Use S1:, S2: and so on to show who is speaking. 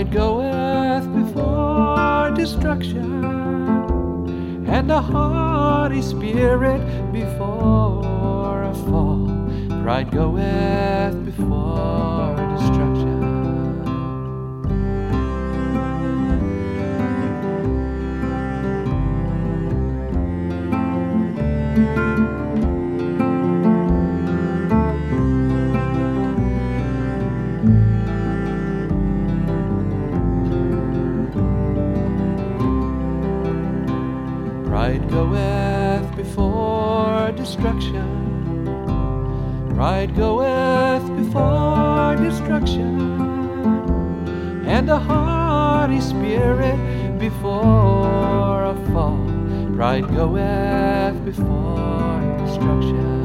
S1: Pride goeth before destruction, and a haughty spirit before a fall. Pride goeth before destruction. Pride goeth before destruction. Pride goeth before destruction, and a haughty spirit before a fall. Pride goeth before destruction.